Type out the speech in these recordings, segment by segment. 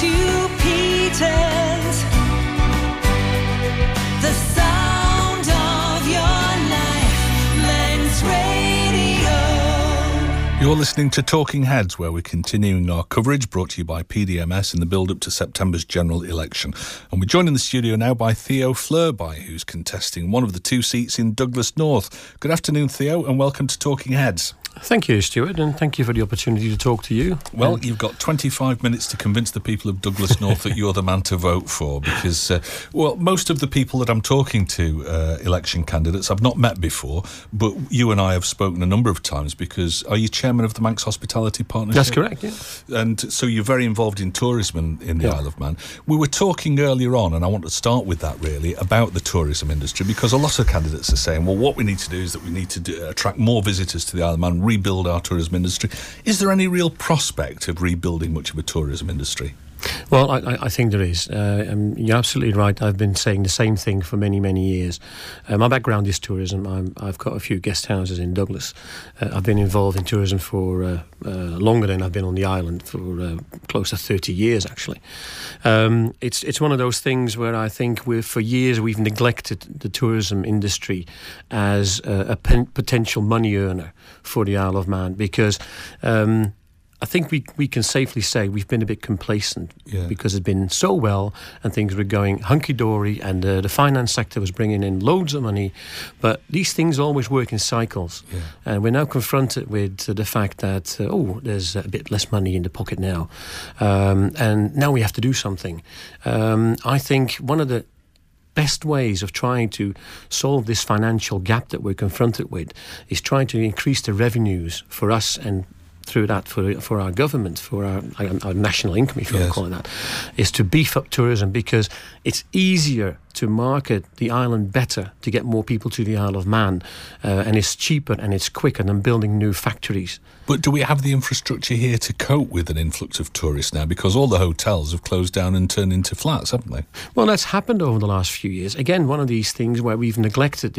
Stu Peters, the sound of your life, Men's Radio. You're listening to Talking Heads, where we're continuing our coverage brought to you by PDMS in the build-up to September's general election. And we're joined in the studio now by Theo Flurby, who's contesting one of the two seats in Douglas North. Good afternoon, Theo, and welcome to Talking Heads. Thank you, Stuart, and thank you for the opportunity to talk to you. Well, you've got 25 minutes to convince the people of Douglas North that you're the man to vote for, because, most of the people that I'm talking to, election candidates, I've not met before, but you and I have spoken a number of times because, are you chairman of the Manx Hospitality Partnership? That's correct, yeah. And so you're very involved in tourism in the Isle of Man. We were talking earlier on, and I want to start with that really, about the tourism industry, because a lot of candidates are saying, well, what we need to do is that we need to attract more visitors to the Isle of Man, rebuild our tourism industry. Is there any real prospect of rebuilding much of a tourism industry? Well, I think there is. You're absolutely right. I've been saying the same thing for many, many years. My background is tourism. I've got a few guest houses in Douglas. I've been involved in tourism for longer than I've been on the island, for close to 30 years, actually. It's one of those things where I think for years we've neglected the tourism industry as a potential money earner for the Isle of Man, because I think we can safely say we've been a bit complacent because it's been so well and things were going hunky-dory, and the finance sector was bringing in loads of money. But these things always work in cycles. Yeah. And we're now confronted with the fact that, there's a bit less money in the pocket now. And now we have to do something. I think one of the best ways of trying to solve this financial gap that we're confronted with is trying to increase the revenues for us, and through that for our government, for our national income, if you want to call it that, is to beef up tourism, because it's easier to market the island better to get more people to the Isle of Man, and it's cheaper and it's quicker than building new factories. But do we have the infrastructure here to cope with an influx of tourists now? Because all the hotels have closed down and turned into flats, haven't they? Well, that's happened over the last few years. Again, one of these things where we've neglected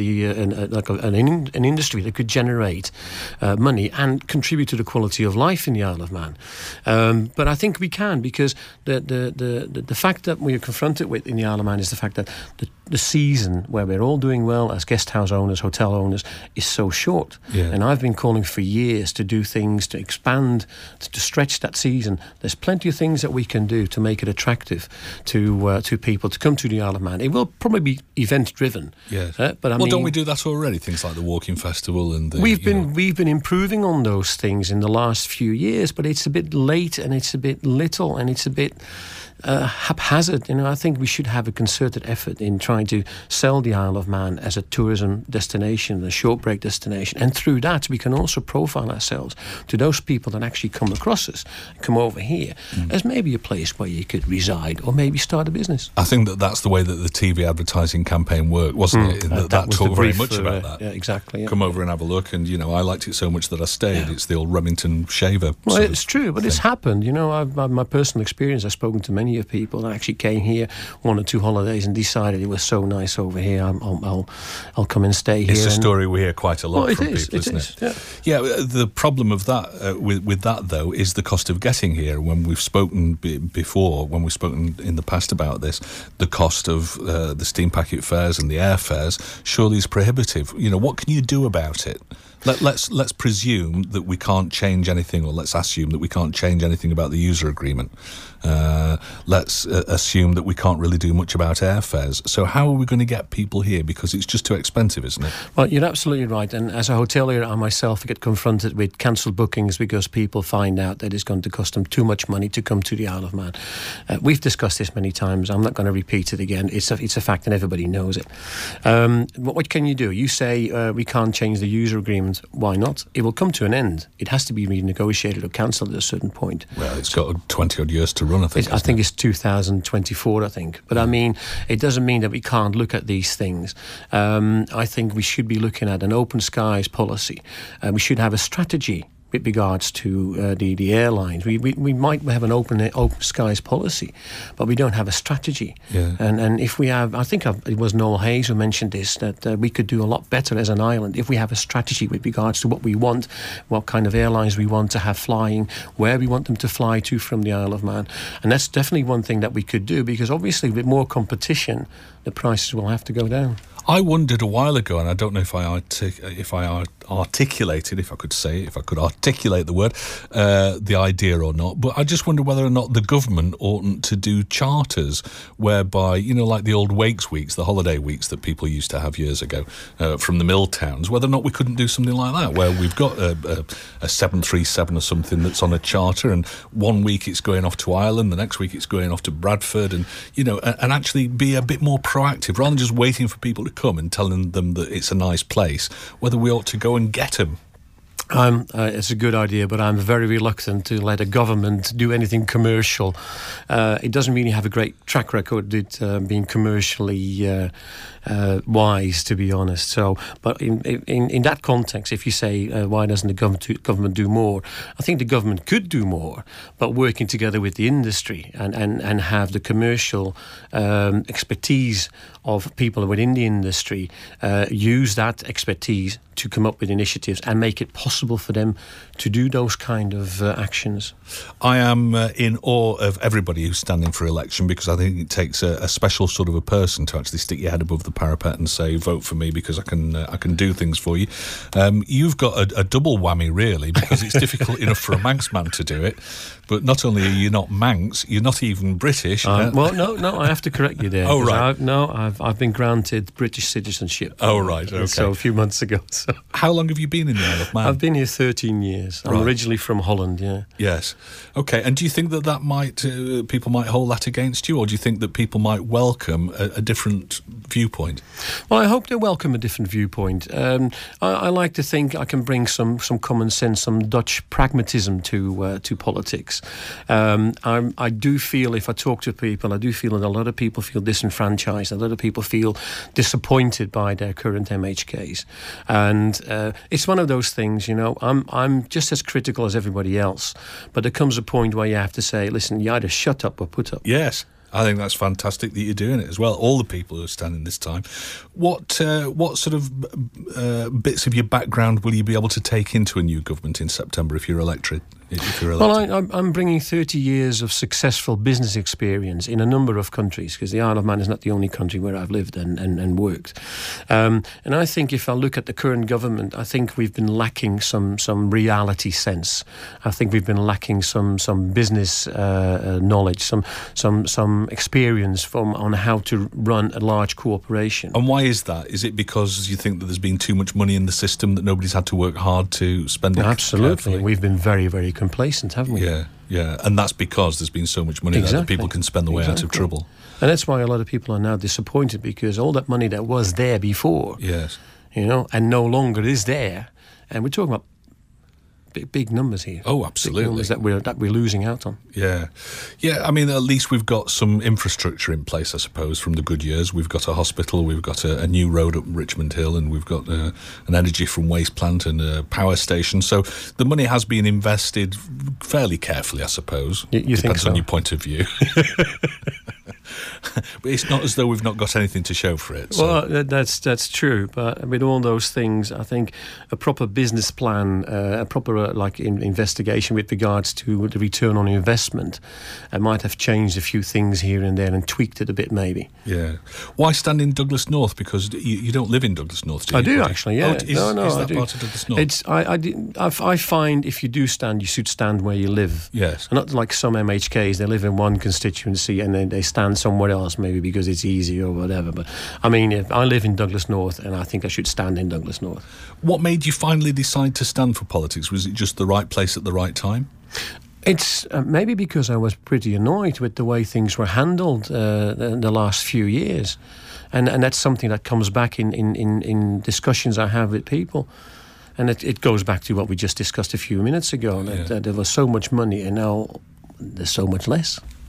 an industry that could generate money and contribute to the quality of life in the Isle of Man. But I think we can, because the fact that we are confronted with in the Isle of Man is the fact that the season where we're all doing well as guest house owners, hotel owners, is so short. Yeah. And I've been calling for years to do things to expand, to stretch that season. There's plenty of things that we can do to make it attractive to people to come to the Isle of Man. It will probably be event driven. Yes. But don't we do that already? Things like the Walking Festival and we've been improving on those things in the last few years, but it's a bit late and it's a bit little and it's a bit haphazard. I think we should have a concerted effort in trying to sell the Isle of Man as a tourism destination, a short break destination, and through that we can also profile ourselves to those people that actually come across us, come over here as maybe a place where you could reside or maybe start a business. I think that's the way that the TV advertising campaign worked, wasn't it? That talked very much about that. Yeah, exactly. Yeah. Come over and have a look, and I liked it so much that I stayed. It's the old Remington shaver. Well, it's true, but it's happened. I've my personal experience. I've spoken to many of people that actually came here 1 or 2 holidays and decided it was so nice over here. I'll come and stay here. It's a story we hear quite a lot from people, isn't it? Yeah. The problem of that with that though is the cost of getting here. When we've spoken before, when we've spoken in the past about this, the cost of the steam packet fares and the air fares surely is prohibitive. What can you do about it? Let's presume that we can't change anything, or let's assume that we can't change anything about the user agreement. Let's assume that we can't really do much about airfares. So how are we going to get people here? Because it's just too expensive, isn't it? Well, you're absolutely right. And as a hotelier, I myself get confronted with cancelled bookings because people find out that it's going to cost them too much money to come to the Isle of Man. We've discussed this many times. I'm not going to repeat it again. It's a fact and everybody knows it. What can you do? You say we can't change the user agreement. Why not? It will come to an end. It has to be renegotiated or cancelled at a certain point. Well, it's got 20-odd years to run, I think. I think it's 2024, I think. But I mean, it doesn't mean that we can't look at these things. I think we should be looking at an open skies policy. We should have a strategy. with regards to the airlines. We might have an open skies policy, but we don't have a strategy. Yeah. And if we have, I think it was Noel Hayes who mentioned this, that we could do a lot better as an island if we have a strategy with regards to what we want, what kind of airlines we want to have flying, where we want them to fly to from the Isle of Man. And that's definitely one thing that we could do, because obviously with more competition, the prices will have to go down. I wondered a while ago, and I don't know if I articulated, if I could articulate the word, the idea or not, but I just wonder whether or not the government oughtn't to do charters whereby, like the old Wakes weeks, the holiday weeks that people used to have years ago from the mill towns, whether or not we couldn't do something like that, where we've got a 737 or something that's on a charter, and one week it's going off to Ireland, the next week it's going off to Bradford, and actually be a bit more proactive, rather than just waiting for people to come and telling them that it's a nice place, whether we ought to go and get them. It's a good idea, but I'm very reluctant to let a government do anything commercial. It doesn't really have a great track record at being commercially wise, to be honest. So, but in that context, if you say why doesn't the government do more, I think the government could do more, but working together with the industry and have the commercial expertise of people within the industry use that expertise to come up with initiatives and make it possible for them to do those kind of actions. I am in awe of everybody who's standing for election, because I think it takes a special sort of a person to actually stick your head above the parapet and say, vote for me because I can do things for you. You've got a double whammy, really, because it's difficult enough for a Manx man to do it, but not only are you not Manx, you're not even British. Well, no, I have to correct you there. Oh, right. I've been granted British citizenship. Oh, right, okay. So a few months ago. So. How long have you been in the Isle of Man? I've been here 13 years. I'm originally from Holland, yeah. Yes. Okay, and do you think that might, people might hold that against you, or do you think that people might welcome a different viewpoint? Well, I hope they welcome a different viewpoint. I like to think I can bring some common sense, some Dutch pragmatism to politics. I do feel, if I talk to people, I do feel that a lot of people feel disenfranchised. A lot of people feel disappointed by their current MHKs, and it's one of those things. I'm just as critical as everybody else, but there comes a point where you have to say, listen, you either shut up or put up. Yes. I think that's fantastic that you're doing it as well. All the people who are standing this time. What sort of bits of your background will you be able to take into a new government in September if you're elected? Well, I'm bringing 30 years of successful business experience in a number of countries, because the Isle of Man is not the only country where I've lived and worked. And I think if I look at the current government, I think we've been lacking some reality sense. I think we've been lacking some business knowledge, some experience on how to run a large corporation. And why is that? Is it because you think that there's been too much money in the system that nobody's had to work hard to spend it? Absolutely. Carefully? We've been very, very complacent, haven't we? Yeah. And that's because there's been so much money there that people can spend the way out of trouble. And that's why a lot of people are now disappointed, because all that money that was there before, yes, and no longer is there. And we're talking about big numbers here. Oh, absolutely. Big numbers that we're losing out on. Yeah. I mean, at least we've got some infrastructure in place, I suppose, from the good years. We've got a hospital, we've got a new road up Richmond Hill, and we've got an energy from waste plant and a power station. So the money has been invested fairly carefully, I suppose. You Depends think so? on your point of view. But it's not as though we've not got anything to show for it. So. Well, that's true. But with all those things, I think a proper business plan, a proper investigation with regards to the return on investment, might have changed a few things here and there and tweaked it a bit, maybe. Yeah. Why stand in Douglas North? Because you don't live in Douglas North, do you? I do, actually, yeah. Is that part of Douglas North? I find if you do stand, you should stand where you live. Yes. And not like some MHKs, they live in one constituency and then they stand somewhere else, maybe because it's easy or whatever. But I mean, if I live in Douglas North, and I think I should stand in Douglas North. What made you finally decide to stand for politics? Was it just the right place at the right time? It's maybe because I was pretty annoyed with the way things were handled in the last few years. And that's something that comes back in discussions I have with people. And it goes back to what we just discussed a few minutes ago, that there was so much money and now there's so much less.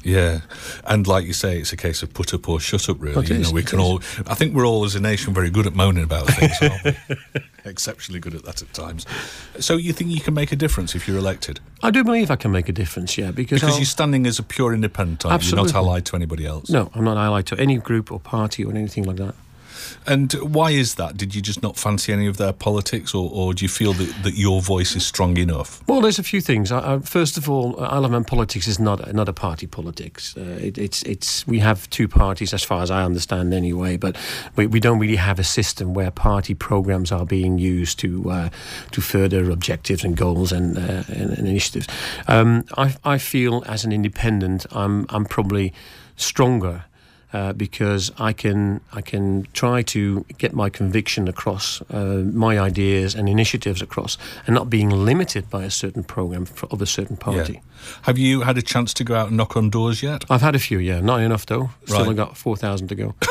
Yeah, and like you say, it's a case of put up or shut up, really. We can all. I think we're all, as a nation, very good at moaning about things, aren't we? Exceptionally good at that at times. So you think you can make a difference if you're elected? I do believe I can make a difference, yeah. Because you're standing as a pure independent, aren't you? You're not allied to anybody else. No, I'm not allied to any group or party or anything like that. And why is that? Did you just not fancy any of their politics, or do you feel that your voice is strong enough? Well, there's a few things. First of all, Isle of Man politics is not a party politics. We have two parties, as far as I understand anyway, but we don't really have a system where party programs are being used to further objectives and goals and initiatives. I feel as an independent, I'm probably stronger. Because I can try to get my conviction across, my ideas and initiatives across, and not being limited by a certain program of a certain party. Yeah. Have you had a chance to go out and knock on doors yet? I've had a few, yeah. Not enough, though. Still I've got 4,000 to go.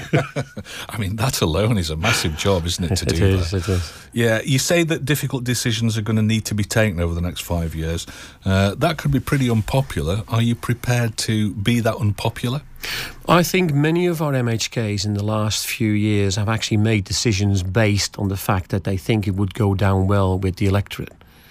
I mean, that alone is a massive job, isn't it, to do that? It is. Yeah, you say that difficult decisions are going to need to be taken over the next 5 years. That could be pretty unpopular. Are you prepared to be that unpopular? I think many of our MHKs in the last few years have actually made decisions based on the fact that they think it would go down well with the electorate.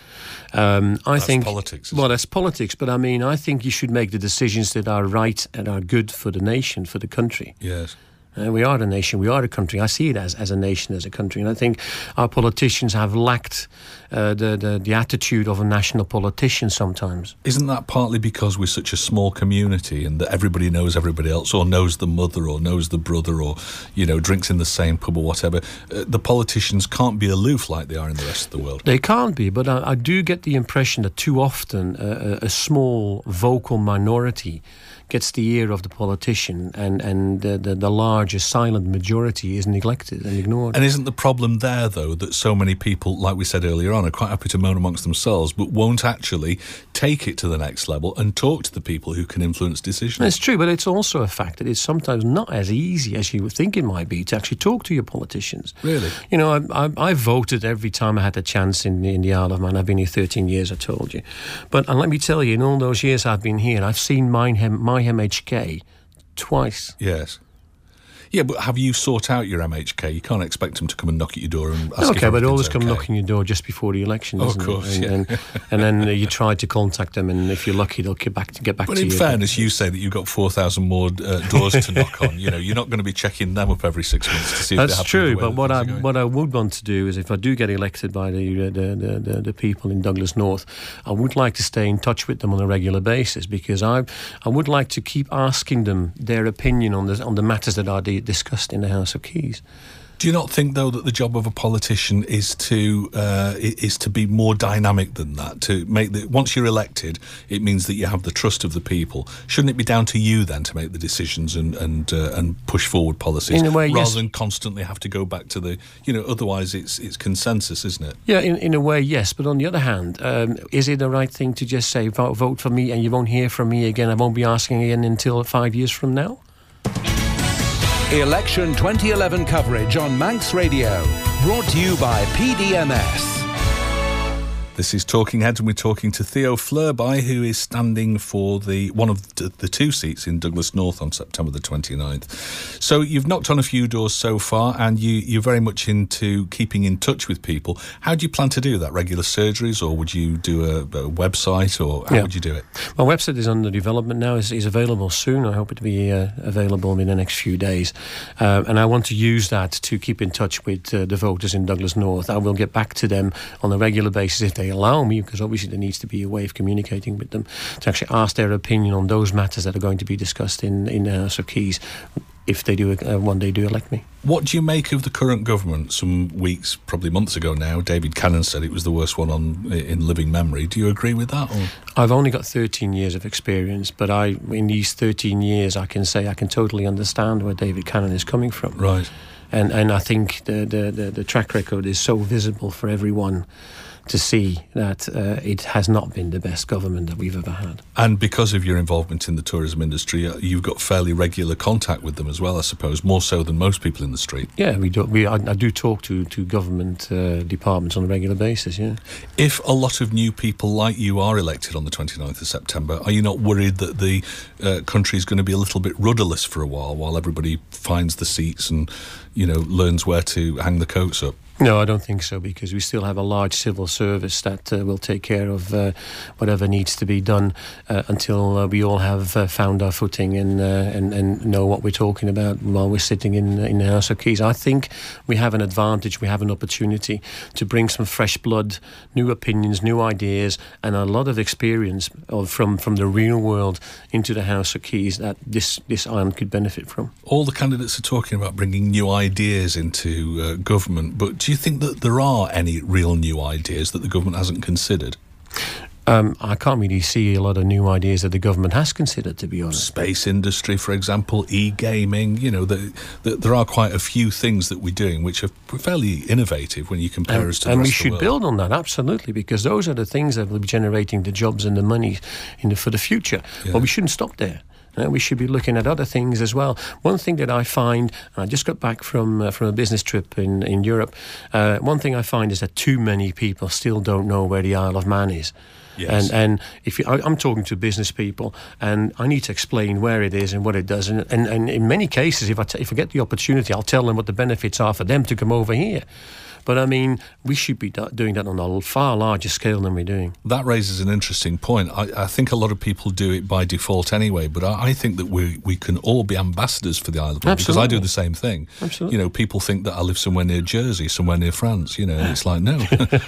That's politics. Well, that's politics, but I mean, I think you should make the decisions that are right and are good for the nation, for the country. Yes. We are the nation, we are the country. I see it as a nation, as a country. And I think our politicians have lacked the attitude of a national politician sometimes. Isn't that partly because we're such a small community and that everybody knows everybody else, or knows the mother, or knows the brother, or, drinks in the same pub or whatever? The politicians can't be aloof like they are in the rest of the world. They can't be, but I do get the impression that too often a small vocal minority gets the ear of the politician, and the larger silent majority is neglected and ignored. And isn't the problem there, though, that so many people, like we said earlier on, are quite happy to moan amongst themselves, but won't actually take it to the next level and talk to the people who can influence decisions? It's true, but it's also a fact that it's sometimes not as easy as you would think it might be to actually talk to your politicians. Really? I voted every time I had the chance in the Isle of Man. I've been here 13 years, I told you. But let me tell you, in all those years I've been here, I've seen my MHK twice. Yes. Yeah, but have you sought out your MHK? You can't expect them to come and knock at your door and ask Okay, but they always come knocking your door just before the election, of course, and then you try to contact them, and if you're lucky, they'll get back to you. But in fairness, you say that you've got 4,000 more doors to knock on. You're not going to be checking them up every 6 months to see if they're happy. That's true, but what I would want to do is, if I do get elected by the people in Douglas North, I would like to stay in touch with them on a regular basis, because I would like to keep asking them their opinion on the matters that are discussed in the House of Keys. Do you not think, though, that the job of a politician is to be more dynamic than that? To make once you're elected, it means that you have the trust of the people. Shouldn't it be down to you then to make the decisions and push forward policies, in a way, rather than constantly have to go back to the otherwise it's consensus, isn't it? Yeah, in a way, yes. But on the other hand, is it the right thing to just say vote for me and you won't hear from me again? I won't be asking again until 5 years from now. Election 2011 coverage on Manx Radio. Brought to you by PDMS. This is Talking Heads, and we're talking to Theo Flurby, who is standing for one of the two seats in Douglas North on September the 29th. So you've knocked on a few doors so far, and you're very much into keeping in touch with people. How do you plan to do that? Regular surgeries, or would you do a website, or how would you do it? My website is under development now. Is available soon. I hope it to be available in the next few days. And I want to use that to keep in touch with the voters in Douglas North. I will get back to them on a regular basis if they allow me, because obviously there needs to be a way of communicating with them, to actually ask their opinion on those matters that are going to be discussed in the House of Keys if they do one day do elect me. What do you make of the current government? Some weeks, probably months ago now, David Cannon said it was the worst one in living memory. Do you agree with that? Or? I've only got 13 years of experience, but in these 13 years I can say I can totally understand where David Cannon is coming from. Right. And I think the track record is so visible for everyone to see that it has not been the best government that we've ever had. And because of your involvement in the tourism industry, you've got fairly regular contact with them as well, I suppose, more so than most people in the street. Yeah, I do talk to government departments on a regular basis, yeah. If a lot of new people like you are elected on the 29th of September, are you not worried that the country is going to be a little bit rudderless for a while everybody finds the seats and, learns where to hang the coats up? No, I don't think so, because we still have a large civil service that will take care of whatever needs to be done until we all have found our footing and know what we're talking about while we're sitting in the House of Keys. I think we have an advantage, we have an opportunity to bring some fresh blood, new opinions, new ideas, and a lot of experience from the real world into the House of Keys that this island could benefit from. All the candidates are talking about bringing new ideas into government, but do you think that there are any real new ideas that the government hasn't considered? I can't really see a lot of new ideas that the government has considered, to be honest. Space industry, for example, e-gaming, there are quite a few things that we're doing which are fairly innovative when you compare us to the rest of the world. And we should build on that, absolutely, because those are the things that will be generating the jobs and the money for the future. Yeah. But we shouldn't stop there. We should be looking at other things as well. One thing that I find, and I just got back from a business trip in Europe, one thing I find is that too many people still don't know where the Isle of Man is. Yes. And I'm talking to business people, and I need to explain where it is and what it does. And in many cases, if I get the opportunity, I'll tell them what the benefits are for them to come over here. But I mean, we should be doing that on a far larger scale than we're doing. That raises an interesting point. I think a lot of people do it by default anyway, but I think that we can all be ambassadors for the Isle of Man. Because I do the same thing. Absolutely. People think that I live somewhere near Jersey, somewhere near France, and it's like, no.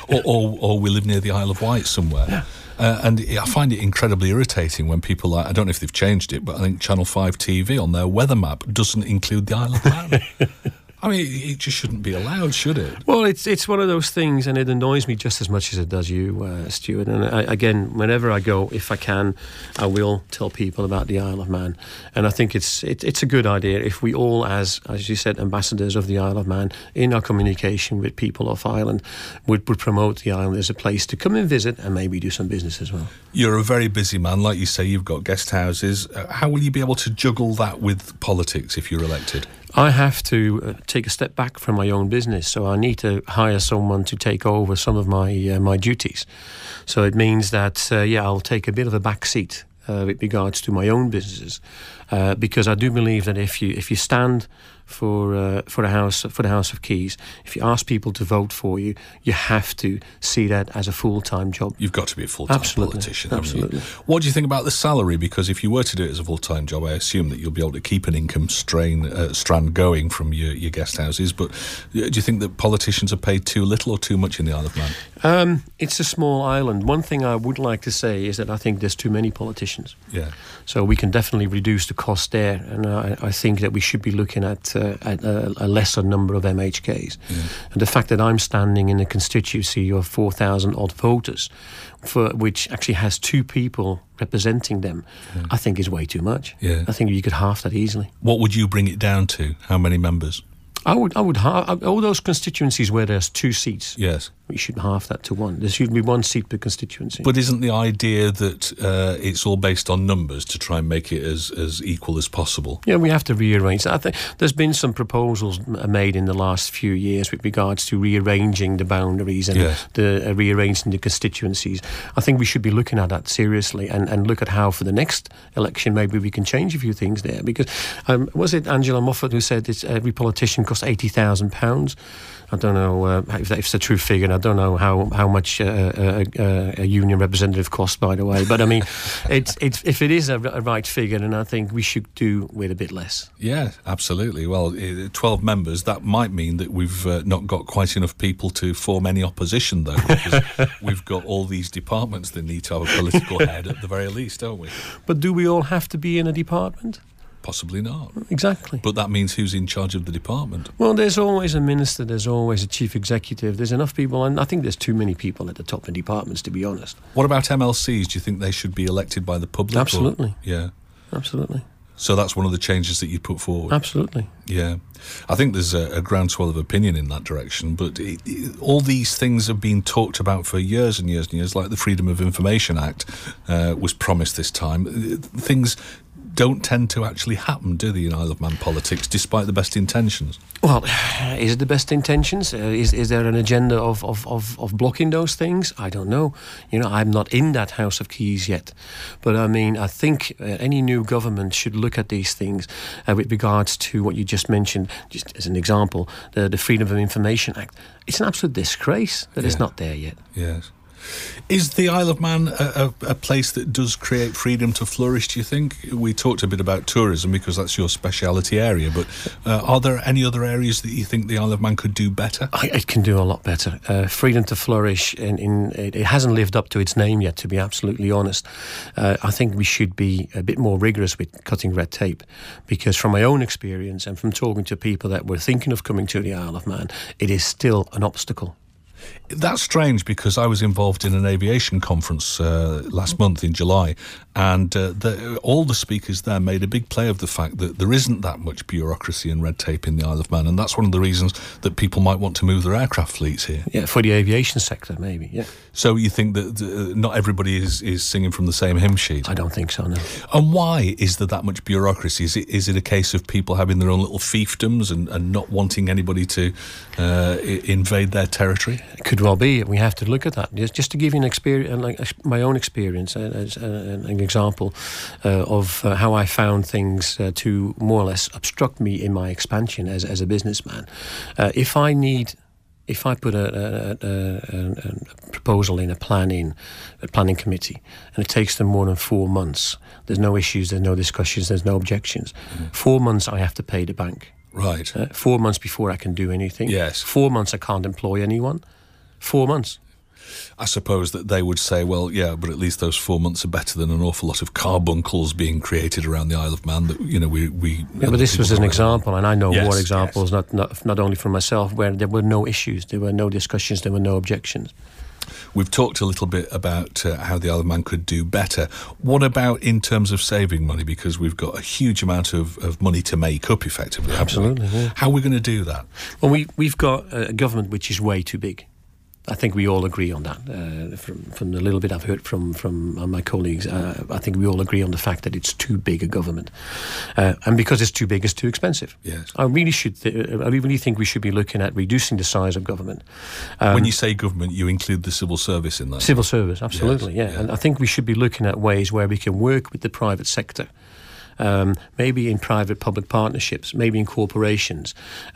or we live near the Isle of Wight somewhere. Yeah. And I find it incredibly irritating when people I don't know if they've changed it, but I think Channel 5 TV on their weather map doesn't include the Isle of Man. I mean, it just shouldn't be allowed, should it? Well, it's one of those things, and it annoys me just as much as it does you, Stuart. And again, whenever I go, if I can, I will tell people about the Isle of Man. And I think it's a good idea if we all, as you said, ambassadors of the Isle of Man, in our communication with people off Ireland, would promote the island as a place to come and visit and maybe do some business as well. You're a very busy man. Like you say, you've got guest houses. How will you be able to juggle that with politics if you're elected? I have to take a step back from my own business, so I need to hire someone to take over some of my duties. So it means that I'll take a bit of a back seat with regards to my own businesses, because I do believe that if you stand for the House of Keys, if you ask people to vote for you, you have to see that as a full-time job. You've got to be a full-time politician. Absolutely. What do you think about the salary? Because if you were to do it as a full-time job, I assume that you'll be able to keep an income strand going from your guest houses. But do you think that politicians are paid too little or too much in the Isle of Man? It's a small island. One thing I would like to say is that I think there's too many politicians. Yeah. So we can definitely reduce the cost there, and I think that we should be looking at a lesser number of MHKs. Yeah. And the fact that I'm standing in a constituency of 4,000 odd voters, for which actually has two people representing them, I think is way too much. Yeah. I think you could half that easily. What would you bring it down to? How many members? I would half all those constituencies where there's 2 seats. Yes. We should half that to 1. There should be 1 seat per constituency. But isn't the idea that it's all based on numbers to try and make it as equal as possible? Yeah, we have to rearrange that. I think there's been some proposals made in the last few years with regards to rearranging the boundaries and rearranging the constituencies. I think we should be looking at that seriously and look at how for the next election maybe we can change a few things there. Because was it Angela Moffat who said that every politician costs £80,000? I don't know if that's a true figure, and I don't know how much a union representative costs, by the way. But I mean, if it is a right figure, then I think we should do with a bit less. Yeah, absolutely. Well, 12 members, that might mean that we've not got quite enough people to form any opposition, though, because we've got all these departments that need to have a political head at the very least, don't we? But do we all have to be in a department? Possibly not. Exactly. But that means who's in charge of the department? Well, there's always a minister, there's always a chief executive, there's enough people, and I think there's too many people at the top of departments, to be honest. What about MLCs? Do you think they should be elected by the public? Absolutely. Yeah. Absolutely. So that's one of the changes that you put forward? Absolutely. Yeah. I think there's a groundswell of opinion in that direction, but all these things have been talked about for years and years and years, like the Freedom of Information Act was promised this time. Things don't tend to actually happen, do they, in Isle of Man politics, despite the best intentions? Well, is it the best intentions? Is there an agenda of blocking those things? I don't know. I'm not in that House of Keys yet. But I mean, I think any new government should look at these things with regards to what you just mentioned, just as an example, the Freedom of Information Act. It's an absolute disgrace that it's not there yet. Yes. Is the Isle of Man a place that does create freedom to flourish, do you think? We talked a bit about tourism because that's your speciality area, but are there any other areas that you think the Isle of Man could do better? It can do a lot better. Freedom to flourish, it hasn't lived up to its name yet, to be absolutely honest. I think we should be a bit more rigorous with cutting red tape, because from my own experience and from talking to people that were thinking of coming to the Isle of Man, it is still an obstacle. That's strange, because I was involved in an aviation conference last month in July, and all the speakers there made a big play of the fact that there isn't that much bureaucracy and red tape in the Isle of Man, and that's one of the reasons that people might want to move their aircraft fleets here. Yeah, for the aviation sector, maybe, yeah. So you think that not everybody is singing from the same hymn sheet? I don't think so, no. And why is there that much bureaucracy? Is it a case of people having their own little fiefdoms and not wanting anybody to invade their territory? It could well be. We have to look at that. Just to give you an experience, like my own experience, as an example of how I found things to more or less obstruct me in my expansion as a businessman. If I put a proposal in a planning committee, and it takes them more than 4 months, there's no issues, there's no discussions, there's no objections. 4 months I have to pay the bank. Right. 4 months before I can do anything. Yes. 4 months I can't employ anyone. 4 months. I suppose that they would say, well, yeah, but at least those 4 months are better than an awful lot of carbuncles being created around the Isle of Man. That we. Yeah, but this was an example, and I know more examples, yes. not only from myself, where there were no issues, there were no discussions, there were no objections. We've talked a little bit about how the Isle of Man could do better. What about in terms of saving money? Because we've got a huge amount of money to make up, effectively. Absolutely. Yeah. How are we going to do that? Well, we've got a government which is way too big. I think we all agree on that. From the little bit I've heard from my colleagues, I think we all agree on the fact that it's too big a government, and because it's too big, it's too expensive. Yes, I really think we should be looking at reducing the size of government. When you say government, you include the civil service in that. Civil service, absolutely, yes. Yeah. And I think we should be looking at ways where we can work with the private sector. Maybe in private-public partnerships, maybe in corporations,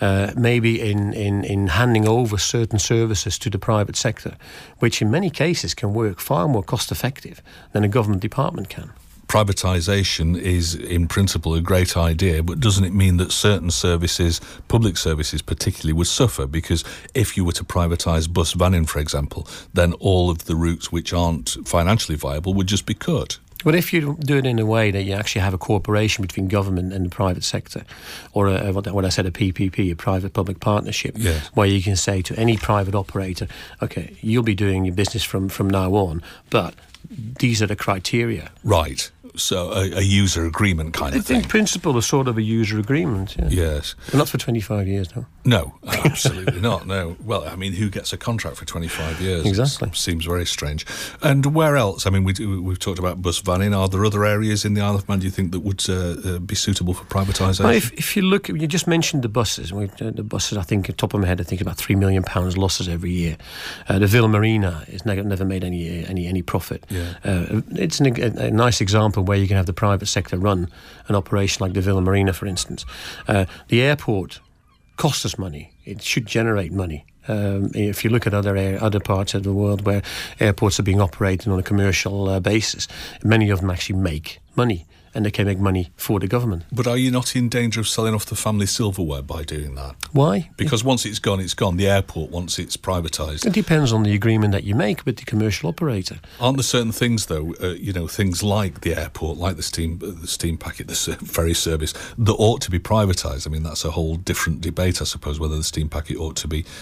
maybe in handing over certain services to the private sector, which in many cases can work far more cost-effective than a government department can. Privatisation is, in principle, a great idea, but doesn't it mean that certain services, public services particularly, would suffer? Because if you were to privatise bus vanning, for example, then all of the routes which aren't financially viable would just be cut. But if you do it in a way that you actually have a cooperation between government and the private sector, or what I said, a PPP, a private-public partnership, yes, where you can say to any private operator, okay, you'll be doing your business from now on, but these are the criteria. Right. So a user agreement kind of thing. In principle, a sort of a user agreement. Yeah. Yes. But not for 25 years, no. No, absolutely not, no. Well, I mean, who gets a contract for 25 years? Exactly. It seems very strange. And where else? I mean, we've talked about bus vanning. Are there other areas in the Isle of Man, do you think, that would be suitable for privatisation? Well, if you look, you just mentioned the buses. The buses, I think, at the top of my head, I think about £3 million losses every year. The Villa Marina has never made any profit. Yeah. It's a nice example where you can have the private sector run an operation like the Villa Marina, for instance. The airport costs us money. It should generate money. If you look at other parts of the world where airports are being operated on a commercial basis, many of them actually make money, and they can make money for the government. But are you not in danger of selling off the family silverware by doing that? Why? Because once it's gone, it's gone. The airport, once it's privatised. It depends on the agreement that you make with the commercial operator. Aren't there certain things, though, things like the airport, like the steam packet, the ferry service, that ought to be privatised? I mean, that's a whole different debate, I suppose, whether the steam packet ought to be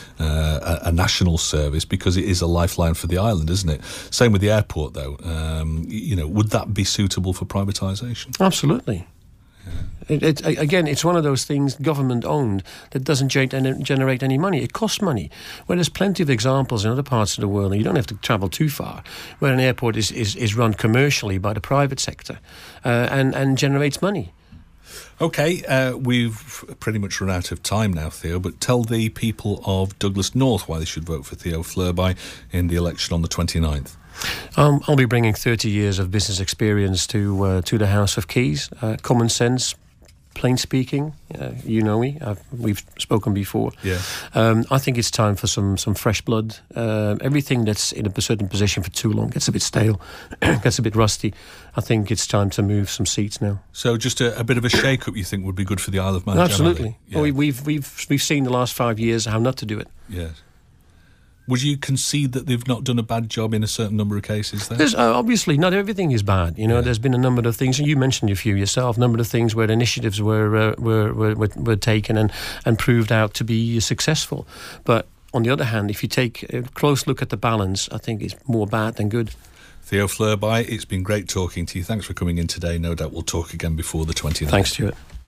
a national service, because it is a lifeline for the island, isn't it? Same with the airport, though. Would that be suitable for privatisation? Absolutely. Yeah. Again, it's one of those things government-owned that doesn't generate any money. It costs money. Well, there's plenty of examples in other parts of the world, and you don't have to travel too far, where an airport is run commercially by the private sector and generates money. OK, we've pretty much run out of time now, Theo, but tell the people of Douglas North why they should vote for Theo Fleury in the election on the 29th. I'll be bringing 30 years of business experience to the House of Keys. Common sense, plain speaking. You know me. We've spoken before. Yeah. I think it's time for some fresh blood. Everything that's in a certain position for too long gets a bit stale, gets a bit rusty. I think it's time to move some seats now. So just a bit of a shake-up, you think, would be good for the Isle of Man? Absolutely. Yeah. Well, we've seen the last 5 years how not to do it. Yes. Would you concede that they've not done a bad job in a certain number of cases then? There's, obviously, not everything is bad. There's been a number of things, and you mentioned a few yourself, a number of things where initiatives were taken and proved out to be successful. But on the other hand, if you take a close look at the balance, I think it's more bad than good. Theo Fleury, it's been great talking to you. Thanks for coming in today. No doubt we'll talk again before the 29th. Thanks, Stuart.